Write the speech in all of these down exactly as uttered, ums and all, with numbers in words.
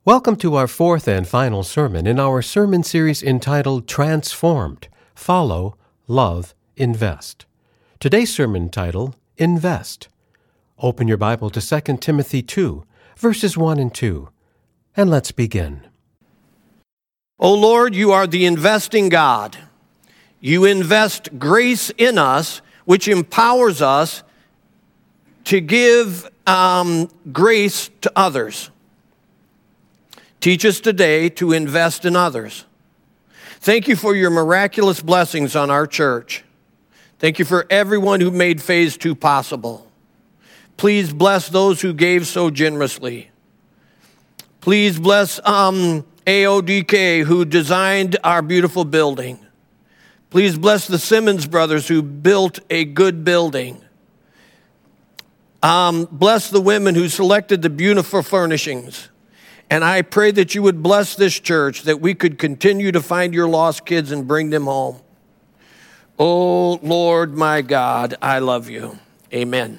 Welcome to our fourth and final sermon in our sermon series entitled Transformed, Follow, Love, Invest. Today's sermon title, Invest. Open your Bible to Second Timothy two, verses one and two, and let's begin. O Lord, you are the investing God. You invest grace in us, which empowers us to give um, grace to others. Teach us today to invest in others. Thank you for your miraculous blessings on our church. Thank you for everyone who made Phase two possible. Please bless those who gave so generously. Please bless um, A O D K who designed our beautiful building. Please bless the Simmons brothers who built a good building. Um, bless the women who selected the beautiful furnishings. And I pray that you would bless this church, that we could continue to find your lost kids and bring them home. Oh, Lord, my God, I love you. Amen.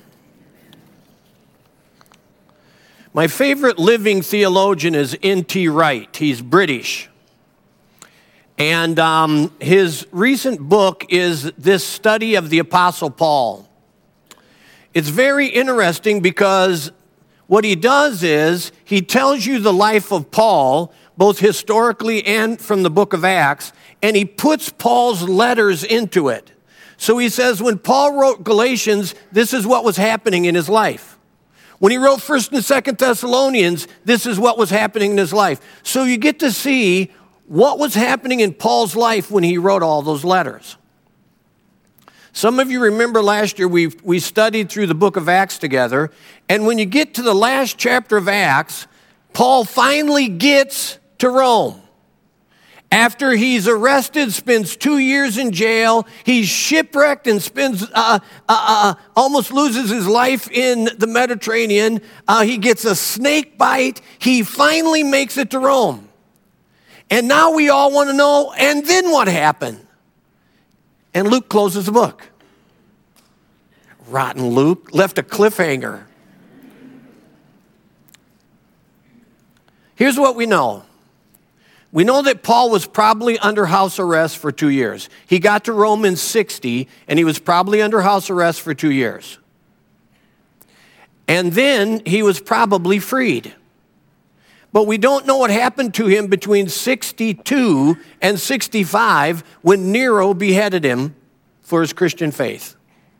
My favorite living theologian is N T Wright. He's British. And um, his recent book is this study of the Apostle Paul. It's very interesting because what he does is he tells you the life of Paul, both historically and from the book of Acts, and he puts Paul's letters into it. So he says when Paul wrote Galatians, this is what was happening in his life. When he wrote First and Second Thessalonians, this is what was happening in his life. So you get to see what was happening in Paul's life when he wrote all those letters. Some of you remember last year we we studied through the book of Acts together, and when you get to the last chapter of Acts, Paul finally gets to Rome. After he's arrested, spends two years in jail, he's shipwrecked and spends uh, uh, uh, almost loses his life in the Mediterranean. Uh, he gets a snake bite. He finally makes it to Rome. And now we all want to know, and then what happened? And Luke closes the book. Rotten Luke, left a cliffhanger. Here's what we know. We know that Paul was probably under house arrest for two years. He got to Rome in sixty, and he was probably under house arrest for two years. And then he was probably freed. But we don't know what happened to him between sixty-two and sixty-five when Nero beheaded him for his Christian faith.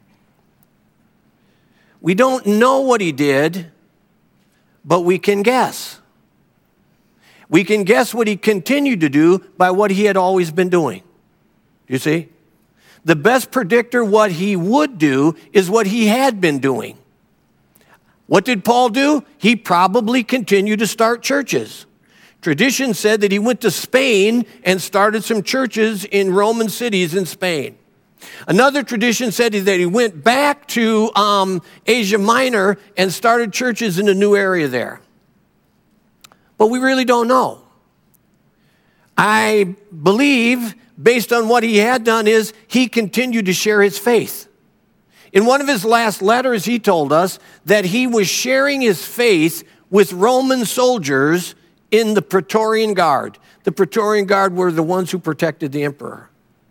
We don't know what he did, but we can guess. We can guess what he continued to do by what he had always been doing. You see? The best predictor what he would do is what he had been doing. What did Paul do? He probably continued to start churches. Tradition said that he went to Spain and started some churches in Roman cities in Spain. Another tradition said that he went back to um, Asia Minor and started churches in a new area there. But we really don't know. I believe, based on what he had done, is he continued to share his faith. In one of his last letters, he told us that he was sharing his faith with Roman soldiers in the Praetorian Guard. The Praetorian Guard were the ones who protected the emperor.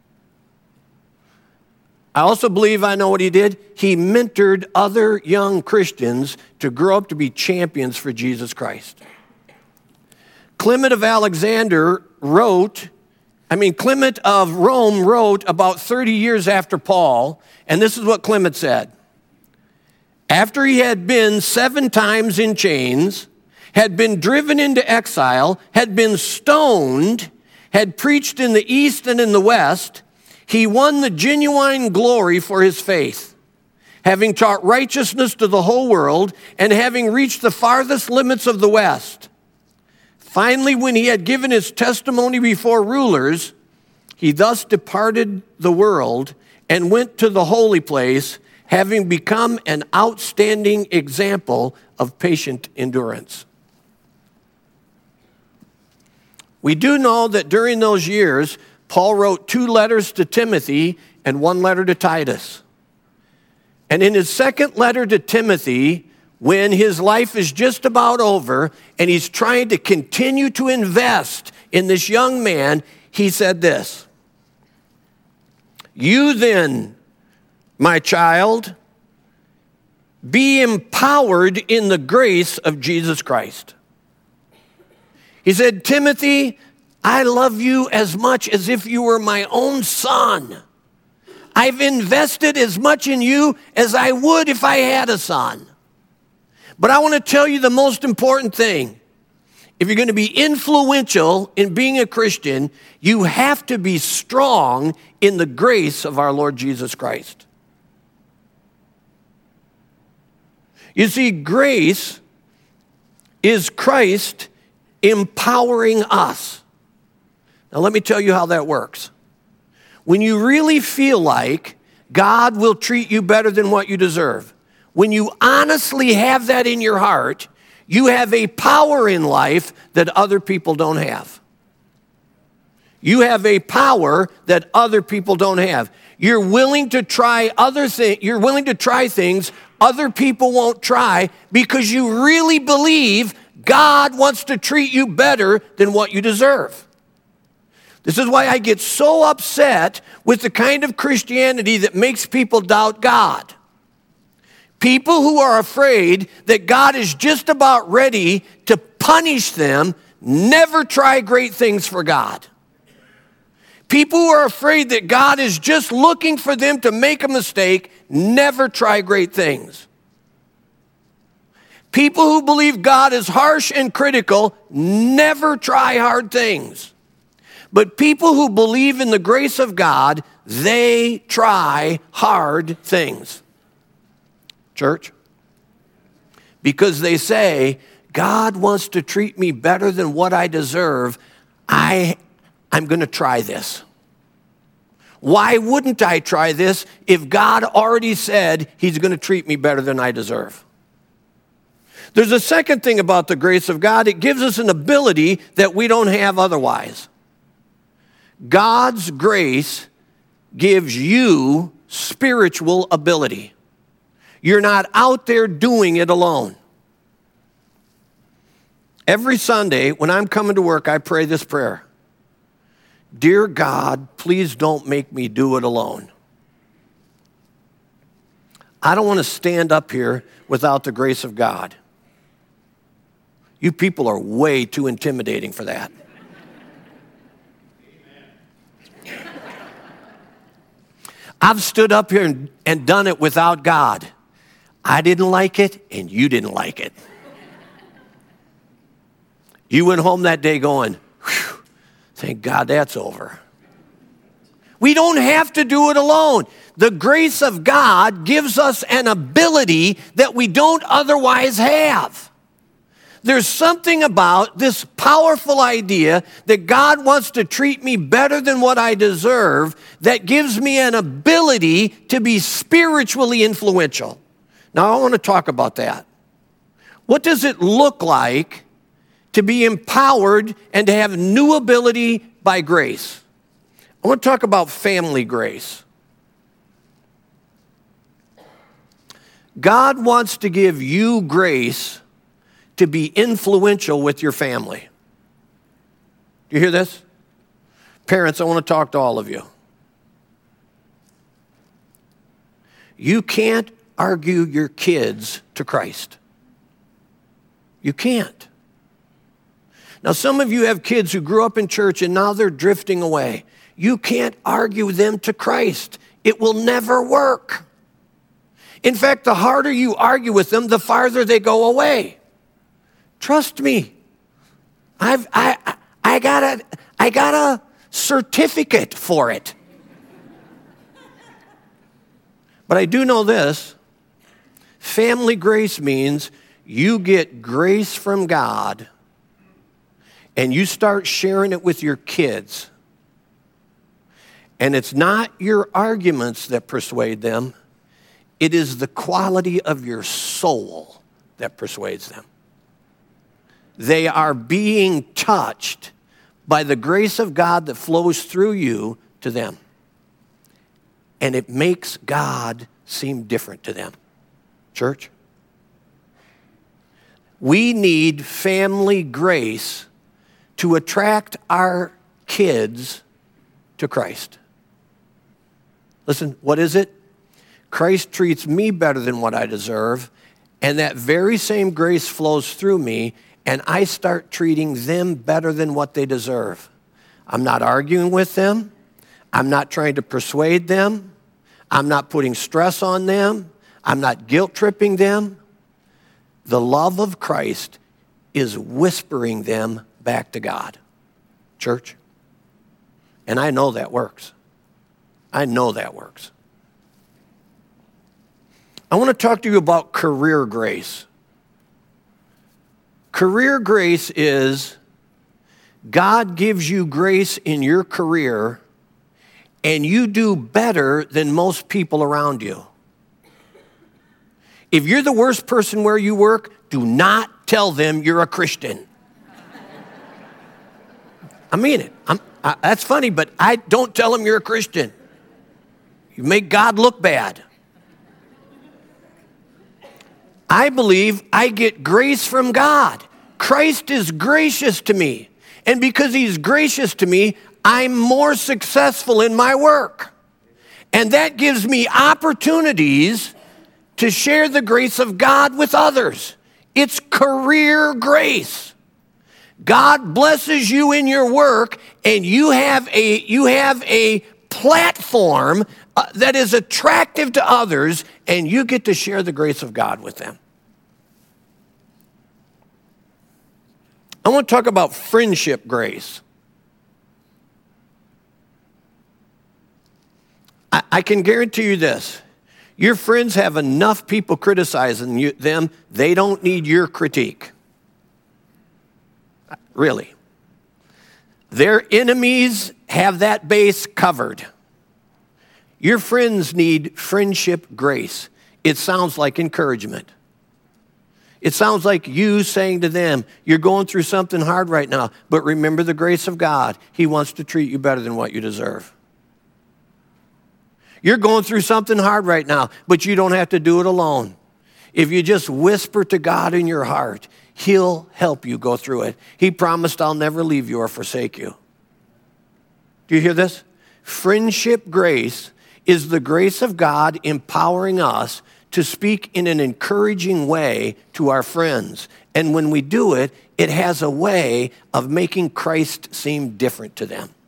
I also believe I know what he did. He mentored other young Christians to grow up to be champions for Jesus Christ. Clement of Alexander wrote, I mean, Clement of Rome wrote about thirty years after Paul, and this is what Clement said. After he had been seven times in chains, had been driven into exile, had been stoned, had preached in the east and in the west, he won the genuine glory for his faith, having taught righteousness to the whole world and having reached the farthest limits of the west. Finally, when he had given his testimony before rulers, he thus departed the world and went to the holy place, having become an outstanding example of patient endurance. We do know that during those years, Paul wrote two letters to Timothy and one letter to Titus. And in his second letter to Timothy, when his life is just about over and he's trying to continue to invest in this young man, he said this, "You then, my child, be empowered in the grace of Jesus Christ." He said, "Timothy, I love you as much as if you were my own son. I've invested as much in you as I would if I had a son. But I want to tell you the most important thing. If you're going to be influential in being a Christian, you have to be strong in the grace of our Lord Jesus Christ." You see, grace is Christ empowering us. Now, let me tell you how that works. When you really feel like God will treat you better than what you deserve, when you honestly have that in your heart, you have a power in life that other people don't have. You have a power that other people don't have. You're willing to try other things, you're willing to try things other people won't try because you really believe God wants to treat you better than what you deserve. This is why I get so upset with the kind of Christianity that makes people doubt God. People who are afraid that God is just about ready to punish them never try great things for God. People who are afraid that God is just looking for them to make a mistake never try great things. People who believe God is harsh and critical never try hard things. But people who believe in the grace of God, they try hard things. Church, because they say, God wants to treat me better than what I deserve, I, I'm going to try this. Why wouldn't I try this if God already said he's going to treat me better than I deserve? There's a second thing about the grace of God. It gives us an ability that we don't have otherwise. God's grace gives you spiritual ability. You're not out there doing it alone. Every Sunday when I'm coming to work, I pray this prayer. Dear God, please don't make me do it alone. I don't want to stand up here without the grace of God. You people are way too intimidating for that. I've stood up here and, and done it without God. I didn't like it, and you didn't like it. You went home that day going, whew, thank God that's over. We don't have to do it alone. The grace of God gives us an ability that we don't otherwise have. There's something about this powerful idea that God wants to treat me better than what I deserve that gives me an ability to be spiritually influential. Now, I want to talk about that. What does it look like to be empowered and to have new ability by grace? I want to talk about family grace. God wants to give you grace to be influential with your family. Do you hear this? Parents, I want to talk to all of you. You can't argue your kids to Christ. You can't. Now, some of you have kids who grew up in church and now they're drifting away. You can't argue them to Christ. It will never work. In fact, the harder you argue with them, the farther they go away. Trust me. I've I I got a I got a certificate for it. But I do know this. Family grace means you get grace from God and you start sharing it with your kids. And it's not your arguments that persuade them. It is the quality of your soul that persuades them. They are being touched by the grace of God that flows through you to them. And it makes God seem different to them. Church, We need family grace to attract our kids to Christ. Listen, what is it? Christ treats me better than what I deserve, and that very same grace flows through me, and I start treating them better than what they deserve. I'm not arguing with them. I'm not trying to persuade them. I'm not putting stress on them. I'm not guilt-tripping them. The love of Christ is whispering them back to God. Church. And I know that works. I know that works. I want to talk to you about career grace. Career grace is God gives you grace in your career and you do better than most people around you. If you're the worst person where you work, do not tell them you're a Christian. I mean it. I'm, I, that's funny, but I don't tell them you're a Christian. You make God look bad. I believe I get grace from God. Christ is gracious to me. And because he's gracious to me, I'm more successful in my work. And that gives me opportunities to share the grace of God with others. It's career grace. God blesses you in your work, and you have a, you have a platform uh, that is attractive to others, and you get to share the grace of God with them. I want to talk about friendship grace. I, I can guarantee you this. Your friends have enough people criticizing you, them. They don't need your critique. Really. Their enemies have that base covered. Your friends need friendship grace. It sounds like encouragement. It sounds like you saying to them, you're going through something hard right now, but remember the grace of God. He wants to treat you better than what you deserve. You're going through something hard right now, but you don't have to do it alone. If you just whisper to God in your heart, he'll help you go through it. He promised, I'll never leave you or forsake you. Do you hear this? Friendship grace is the grace of God empowering us to speak in an encouraging way to our friends. And when we do it, it has a way of making Christ seem different to them.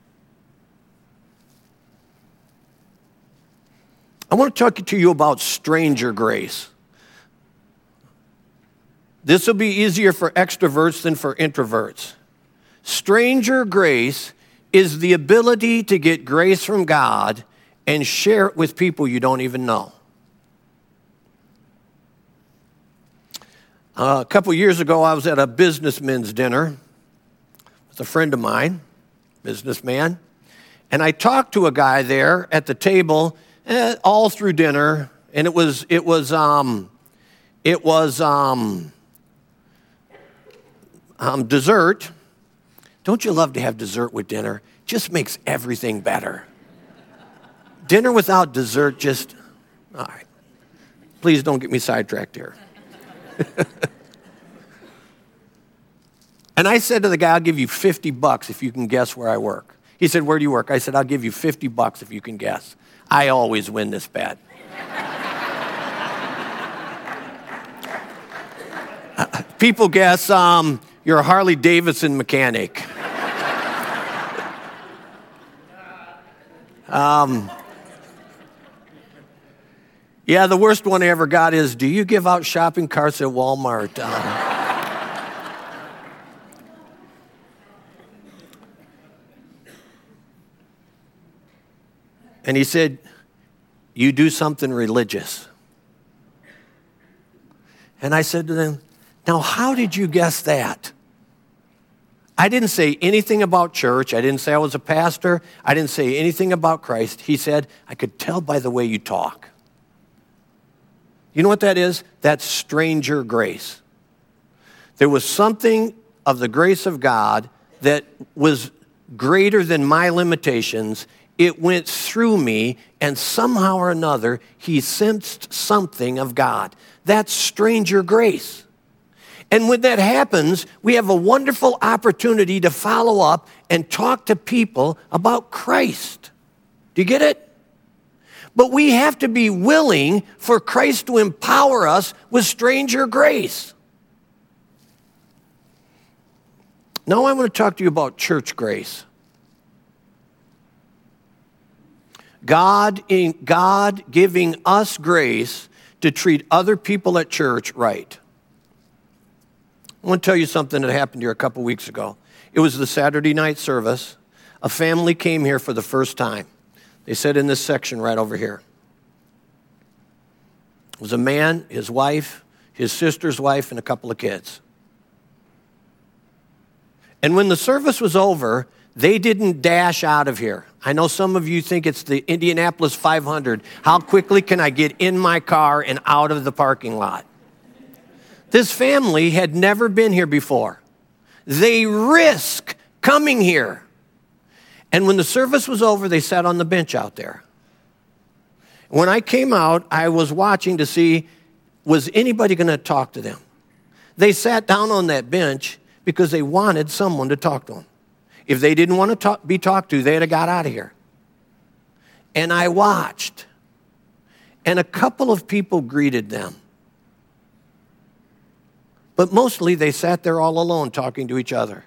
I want to talk to you about stranger grace. This will be easier for extroverts than for introverts. Stranger grace is the ability to get grace from God and share it with people you don't even know. Uh, a couple years ago, I was at a businessman's dinner with a friend of mine, businessman, and I talked to a guy there at the table eh, all through dinner, and it was it was um, it was um, um, dessert. Don't you love to have dessert with dinner? Just makes everything better. Dinner without dessert just, all right. Please don't get me sidetracked here. And I said to the guy, I'll give you fifty bucks if you can guess where I work. He said, where do you work? I said, I'll give you fifty bucks if you can guess. I always win this bet. uh, people guess um, you're a Harley Davidson mechanic. um, yeah, the worst one I ever got is, do you give out shopping carts at Walmart? Um, And he said, you do something religious. And I said to them, now how did you guess that? I didn't say anything about church. I didn't say I was a pastor. I didn't say anything about Christ. He said, I could tell by the way you talk. You know what that is? That's stranger grace. There was something of the grace of God that was greater than my limitations. It went through me, and somehow or another, he sensed something of God. That's stranger grace. And when that happens, we have a wonderful opportunity to follow up and talk to people about Christ. Do you get it? But we have to be willing for Christ to empower us with stranger grace. Now I want to talk to you about church grace. God, in God giving us grace to treat other people at church right. I want to tell you something that happened here a couple weeks ago. It was the Saturday night service. A family came here for the first time. They sat in this section right over here. It was a man, his wife, his sister's wife, and a couple of kids. And when the service was over, they didn't dash out of here. I know some of you think it's the Indianapolis five hundred. How quickly can I get in my car and out of the parking lot? This family had never been here before. They risk coming here. And when the service was over, they sat on the bench out there. When I came out, I was watching to see, was anybody going to talk to them? They sat down on that bench because they wanted someone to talk to them. If they didn't want to talk, be talked to, they'd have got out of here. And I watched. And a couple of people greeted them. But mostly they sat there all alone talking to each other.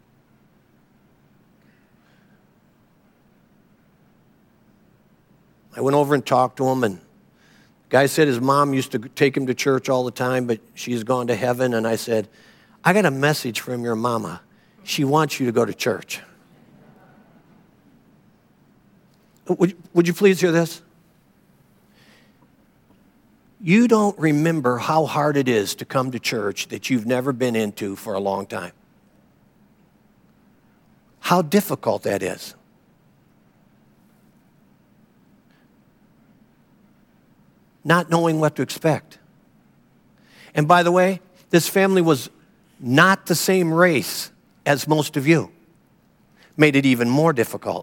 I went over and talked to him, and the guy said his mom used to take him to church all the time, but she's gone to heaven. And I said, I got a message from your mama. She wants you to go to church. Would, would you please hear this? You don't remember how hard it is to come to church that you've never been into for a long time. How difficult that is. Not knowing what to expect. And by the way, this family was not the same race as most of you. Made it even more difficult.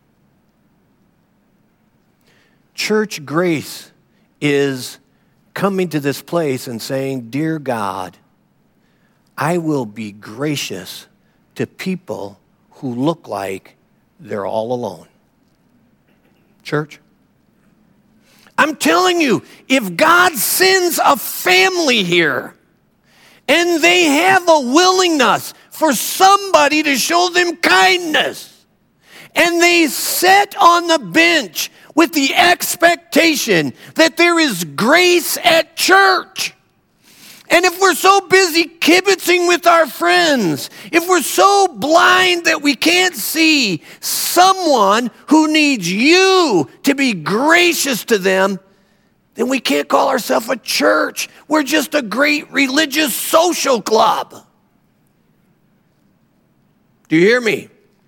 Church grace is coming to this place and saying, dear God, I will be gracious to people who look like they're all alone. Church, I'm telling you, if God sends a family here and they have a willingness for somebody to show them kindness, and they sit on the bench with the expectation that there is grace at church. And if we're so busy kibitzing with our friends, if we're so blind that we can't see someone who needs you to be gracious to them, then we can't call ourselves a church. We're just a great religious social club. Do you hear me?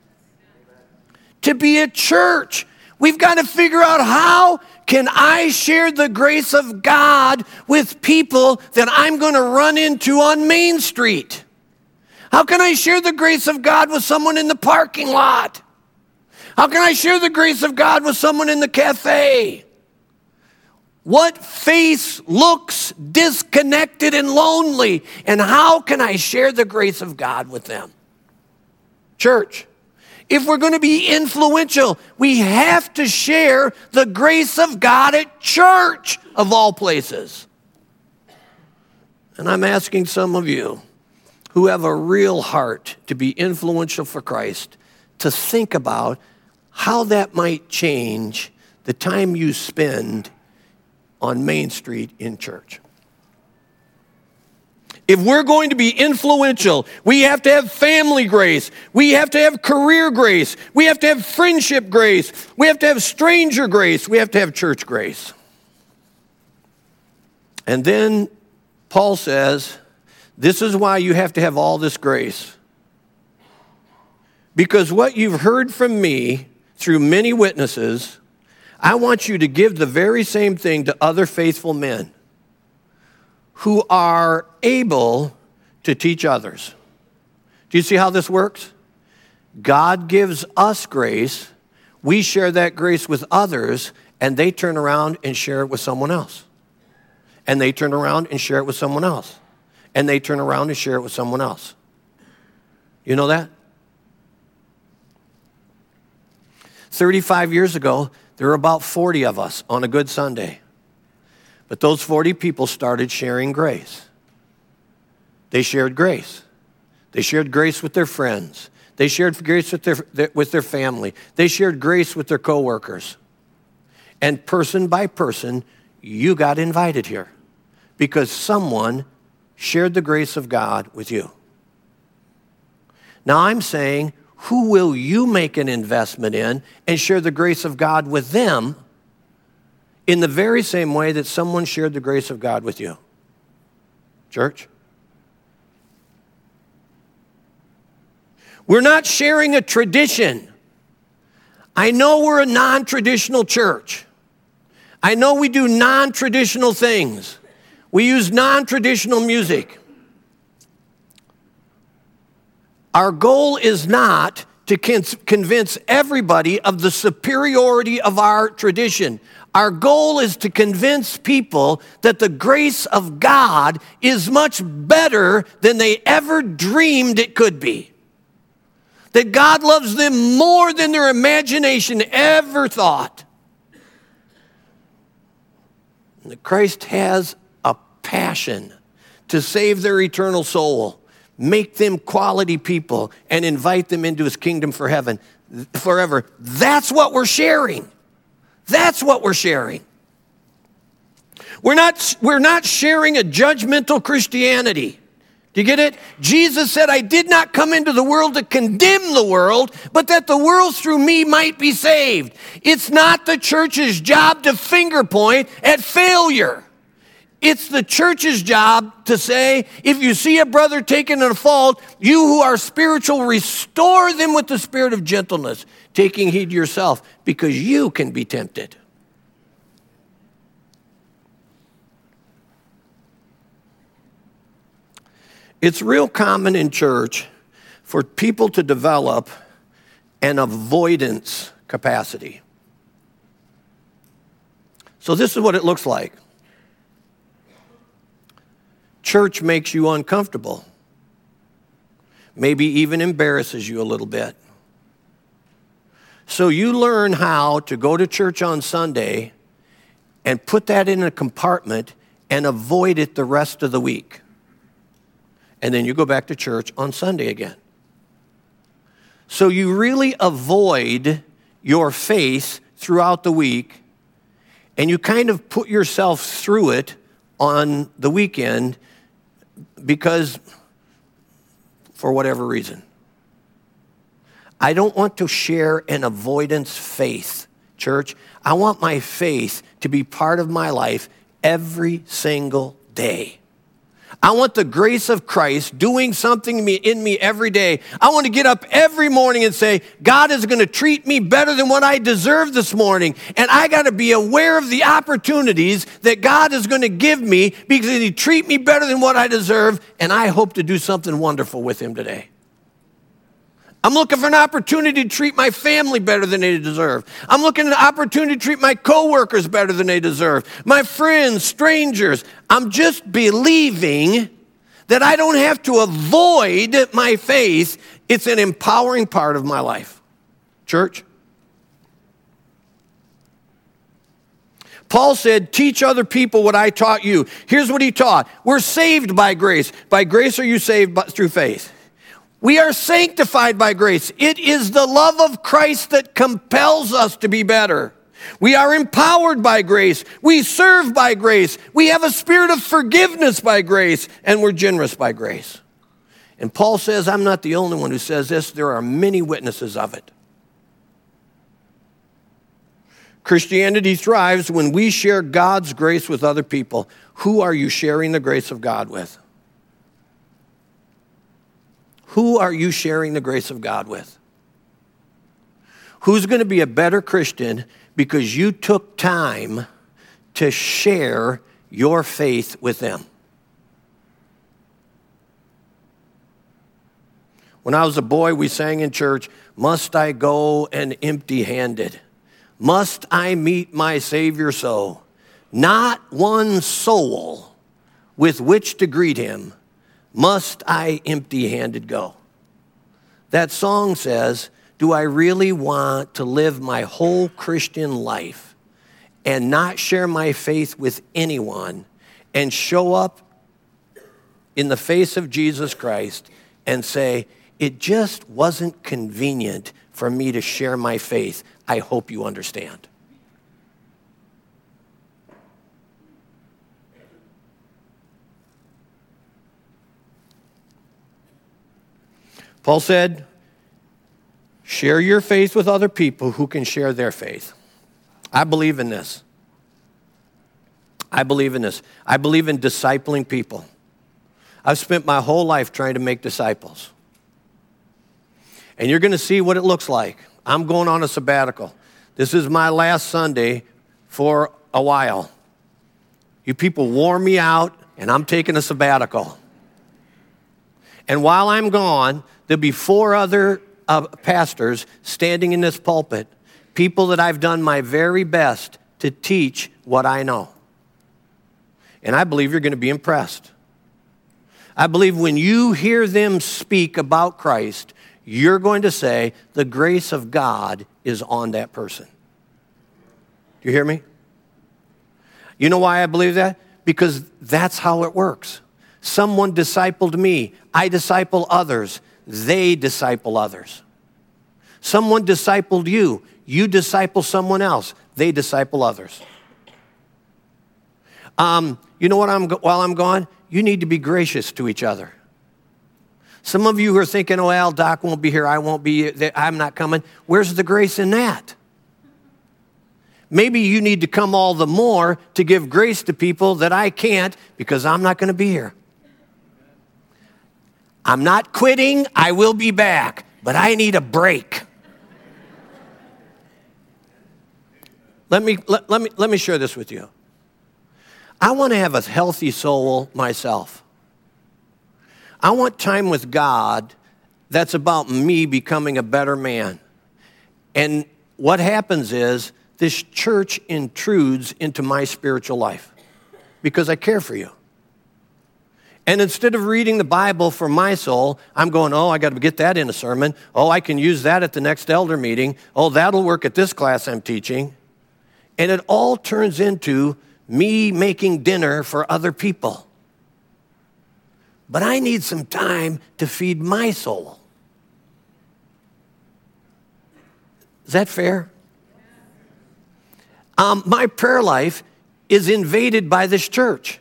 To be a church, we've got to figure out how can I share the grace of God with people that I'm going to run into on Main Street? How can I share the grace of God with someone in the parking lot? How can I share the grace of God with someone in the cafe? What face looks disconnected and lonely? And how can I share the grace of God with them? Church, if we're going to be influential, we have to share the grace of God at church, of all places. And I'm asking some of you who have a real heart to be influential for Christ to think about how that might change the time you spend on Main Street in church. If we're going to be influential, we have to have family grace. We have to have career grace. We have to have friendship grace. We have to have stranger grace. We have to have church grace. And then Paul says, this is why you have to have all this grace. Because what you've heard from me through many witnesses, I want you to give the very same thing to other faithful men who are able to teach others. Do you see how this works? God gives us grace, we share that grace with others, and they turn around and share it with someone else. And they turn around and share it with someone else. and they turn around and share it with someone else. You know that? thirty-five years ago, there were about forty of us on a good Sunday. But those forty people started sharing grace. They shared grace. They shared grace with their friends. They shared grace with their, their, with their family. They shared grace with their coworkers. And person by person, you got invited here because someone shared the grace of God with you. Now I'm saying, who will you make an investment in and share the grace of God with them in the very same way that someone shared the grace of God with you? Church? We're not sharing a tradition. I know we're a non-traditional church. I know we do non-traditional things. We use non-traditional music. Our goal is not to convince everybody of the superiority of our tradition. Our goal is to convince people that the grace of God is much better than they ever dreamed it could be. That God loves them more than their imagination ever thought. And that Christ has a passion to save their eternal soul, make them quality people, and invite them into his kingdom for heaven forever. That's what we're sharing. That's what we're sharing. We're not, we're not sharing a judgmental Christianity. Do you get it? Jesus said, I did not come into the world to condemn the world, but that the world through me might be saved. It's not the church's job to finger point at failure. It's the church's job to say, if you see a brother taken in a fault, you who are spiritual, restore them with the spirit of gentleness, taking heed to yourself, because you can be tempted. It's real common in church for people to develop an avoidance capacity. So this is what it looks like. Church makes you uncomfortable, maybe even embarrasses you a little bit. So you learn how to go to church on Sunday and put that in a compartment and avoid it the rest of the week. And then you go back to church on Sunday again. So you really avoid your faith throughout the week, and you kind of put yourself through it on the weekend because, for whatever reason. I don't want to share an avoidance faith, church. I want my faith to be part of my life every single day. I want the grace of Christ doing something in me, in me every day. I want to get up every morning and say, God is going to treat me better than what I deserve this morning. And I got to be aware of the opportunities that God is going to give me because he treat me better than what I deserve. And I hope to do something wonderful with him today. I'm looking for an opportunity to treat my family better than they deserve. I'm looking at an opportunity to treat my coworkers better than they deserve. My friends, strangers. I'm just believing that I don't have to avoid my faith. It's an empowering part of my life. Church? Paul said, teach other people what I taught you. Here's what he taught. We're saved by grace. By grace are you saved by, through faith. We are sanctified by grace. It is the love of Christ that compels us to be better. We are empowered by grace. We serve by grace. We have a spirit of forgiveness by grace, and we're generous by grace. And Paul says, I'm not the only one who says this. There are many witnesses of it. Christianity thrives when we share God's grace with other people. Who are you sharing the grace of God with? Who are you sharing the grace of God with? Who's going to be a better Christian because you took time to share your faith with them? When I was a boy, we sang in church, must I go and empty-handed? Must I meet my Savior so? Not one soul with which to greet him. Must I empty-handed go? That song says, do I really want to live my whole Christian life and not share my faith with anyone and show up in the face of Jesus Christ and say, it just wasn't convenient for me to share my faith. I hope you understand. Paul said, share your faith with other people who can share their faith. I believe in this. I believe in this. I believe in discipling people. I've spent my whole life trying to make disciples. And you're going to see what it looks like. I'm going on a sabbatical. This is my last Sunday for a while. You people wore me out, and I'm taking a sabbatical. And while I'm gone, there'll be four other uh, pastors standing in this pulpit, people that I've done my very best to teach what I know. And I believe you're going to be impressed. I believe when you hear them speak about Christ, you're going to say, the grace of God is on that person. Do you hear me? You know why I believe that? Because that's how it works. Someone discipled me. I disciple others. They disciple others. Someone discipled you. You disciple someone else. They disciple others. Um, you know what? I'm while I'm gone, you need to be gracious to each other. Some of you who are thinking, oh, well, Doc won't be here. I won't be there. I'm not coming. Where's the grace in that? Maybe you need to come all the more to give grace to people that I can't because I'm not going to be here. I'm not quitting. I will be back, but I need a break. Let me, let, let me, let me share this with you. I want to have a healthy soul myself. I want time with God that's about me becoming a better man. And what happens is this church intrudes into my spiritual life because I care for you. And instead of reading the Bible for my soul, I'm going, oh, I got to get that in a sermon. Oh, I can use that at the next elder meeting. Oh, that'll work at this class I'm teaching. And it all turns into me making dinner for other people. But I need some time to feed my soul. Is that fair? Um, my prayer life is invaded by this church.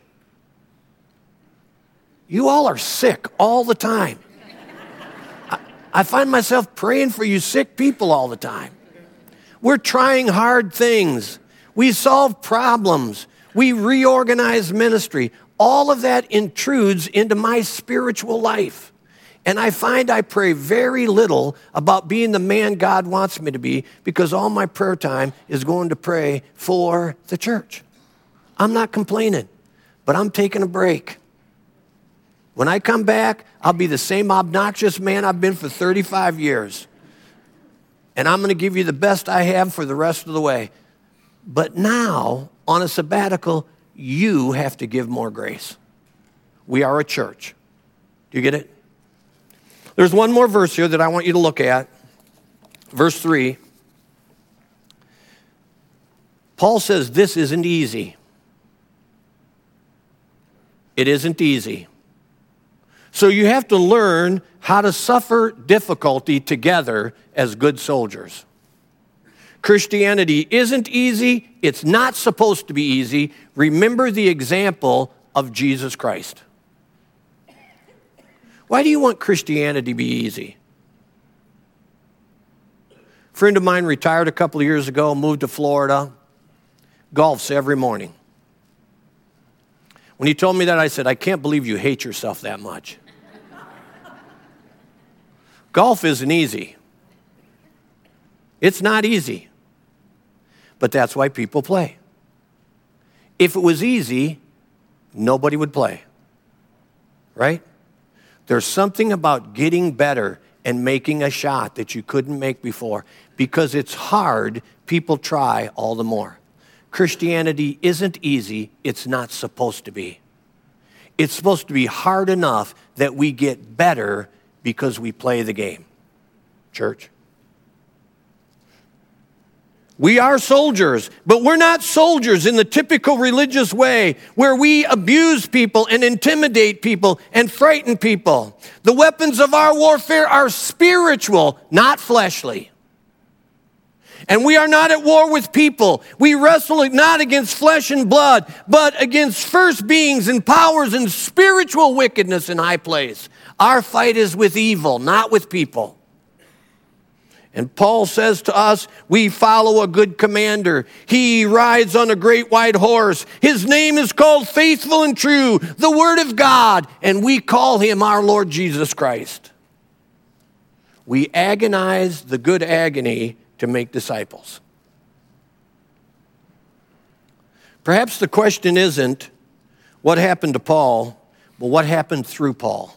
You all are sick all the time. I, I find myself praying for you sick people all the time. We're trying hard things. We solve problems. We reorganize ministry. All of that intrudes into my spiritual life. And I find I pray very little about being the man God wants me to be because all my prayer time is going to pray for the church. I'm not complaining, but I'm taking a break. When I come back, I'll be the same obnoxious man I've been for thirty-five years. And I'm going to give you the best I have for the rest of the way. But now, on a sabbatical, you have to give more grace. We are a church. Do you get it? There's one more verse here that I want you to look at. Verse three. Paul says this isn't easy. It isn't easy. So you have to learn how to suffer difficulty together as good soldiers. Christianity isn't easy. It's not supposed to be easy. Remember the example of Jesus Christ. Why do you want Christianity to be easy? A friend of mine retired a couple of years ago, moved to Florida, golfs every morning. When he told me that, I said, I can't believe you hate yourself that much. Golf isn't easy. It's not easy. But that's why people play. If it was easy, nobody would play. Right? There's something about getting better and making a shot that you couldn't make before. Because it's hard, people try all the more. Christianity isn't easy. It's not supposed to be. It's supposed to be hard enough that we get better because we play the game. Church. We are soldiers, but we're not soldiers in the typical religious way where we abuse people and intimidate people and frighten people. The weapons of our warfare are spiritual, not fleshly. And we are not at war with people. We wrestle not against flesh and blood, but against first beings and powers and spiritual wickedness in high place. Our fight is with evil, not with people. And Paul says to us, we follow a good commander. He rides on a great white horse. His name is called Faithful and True, the Word of God, and we call him our Lord Jesus Christ. We agonize the good agony to make disciples. Perhaps the question isn't what happened to Paul, but what happened through Paul.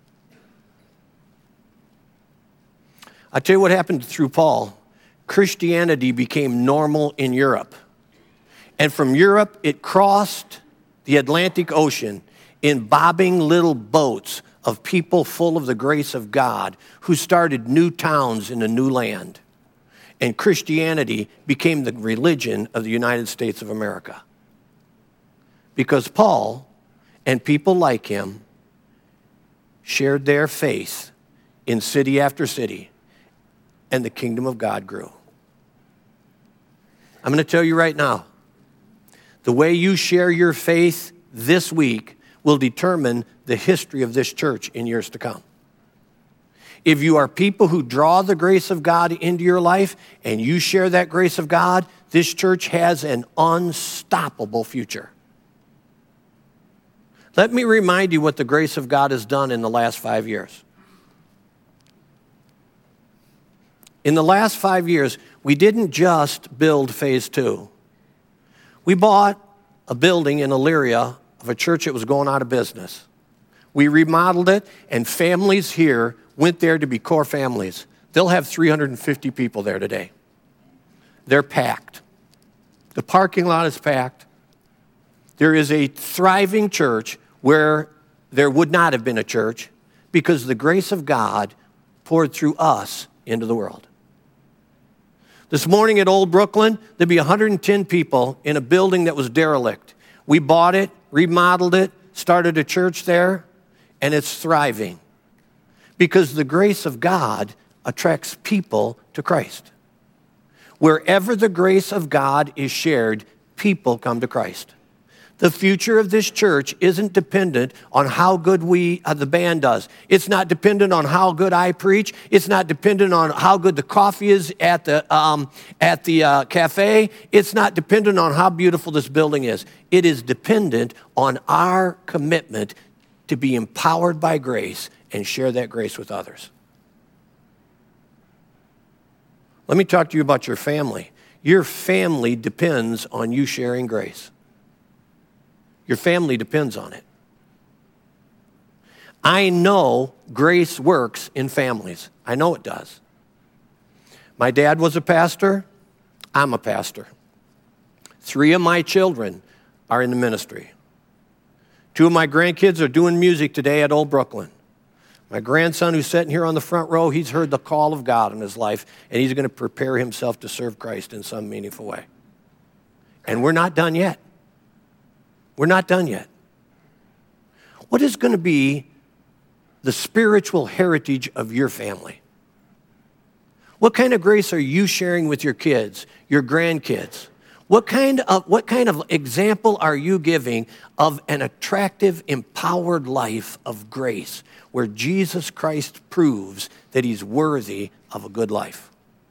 I'll tell you what happened through Paul. Christianity became normal in Europe. And from Europe, it crossed the Atlantic Ocean in bobbing little boats of people full of the grace of God who started new towns in a new land. And Christianity became the religion of the United States of America. Because Paul and people like him shared their faith in city after city, and the kingdom of God grew. I'm going to tell you right now, the way you share your faith this week will determine the history of this church in years to come. If you are people who draw the grace of God into your life and you share that grace of God, this church has an unstoppable future. Let me remind you what the grace of God has done in the last five years. In the last five years, we didn't just build phase two. We bought a building in Elyria of a church that was going out of business. We remodeled it, and families here went there to be core families. They'll have three hundred fifty people there today. They're packed. The parking lot is packed. There is a thriving church where there would not have been a church because the grace of God poured through us into the world. This morning at Old Brooklyn, there'd be one hundred ten people in a building that was derelict. We bought it, remodeled it, started a church there, and it's thriving. Because the grace of God attracts people to Christ. Wherever the grace of God is shared, people come to Christ. The future of this church isn't dependent on how good we, uh, the band does. It's not dependent on how good I preach. It's not dependent on how good the coffee is at the, um, at the uh, cafe. It's not dependent on how beautiful this building is. It is dependent on our commitment to be empowered by grace and share that grace with others. Let me talk to you about your family. Your family depends on you sharing grace. Your family depends on it. I know grace works in families. I know it does. My dad was a pastor. I'm a pastor. Three of my children are in the ministry. Two of my grandkids are doing music today at Old Brooklyn. My grandson who's sitting here on the front row, he's heard the call of God in his life, and he's going to prepare himself to serve Christ in some meaningful way. And we're not done yet. We're not done yet. What is going to be the spiritual heritage of your family? What kind of grace are you sharing with your kids, your grandkids? What kind of, what kind of example are you giving of an attractive, empowered life of grace where Jesus Christ proves that he's worthy of a good life?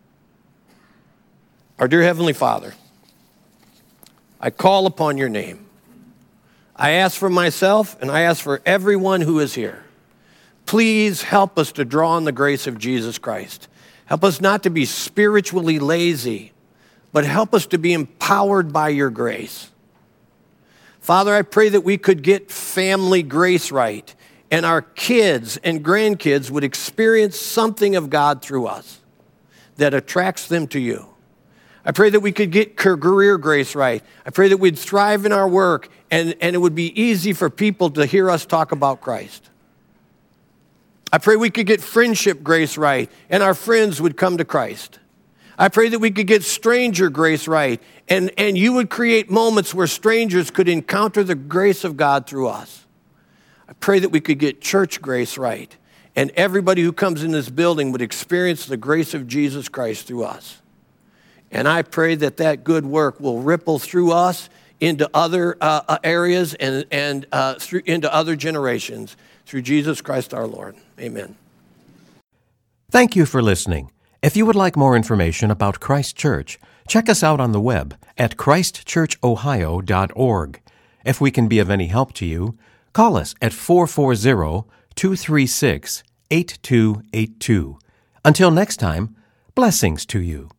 Our dear Heavenly Father, I call upon your name. I ask for myself and I ask for everyone who is here. Please help us to draw on the grace of Jesus Christ. Help us not to be spiritually lazy, but help us to be empowered by your grace. Father, I pray that we could get family grace right and our kids and grandkids would experience something of God through us that attracts them to you. I pray that we could get career grace right. I pray that we'd thrive in our work and, and it would be easy for people to hear us talk about Christ. I pray we could get friendship grace right, and our friends would come to Christ. I pray that we could get stranger grace right, and, and you would create moments where strangers could encounter the grace of God through us. I pray that we could get church grace right, and everybody who comes in this building would experience the grace of Jesus Christ through us. And I pray that that good work will ripple through us into other uh, areas and, and uh, through, into other generations through Jesus Christ our Lord. Amen. Thank you for listening. If you would like more information about Christ Church, check us out on the web at christ church ohio dot org. If we can be of any help to you, call us at four four zero, two three six, eight two eight two. Until next time, blessings to you.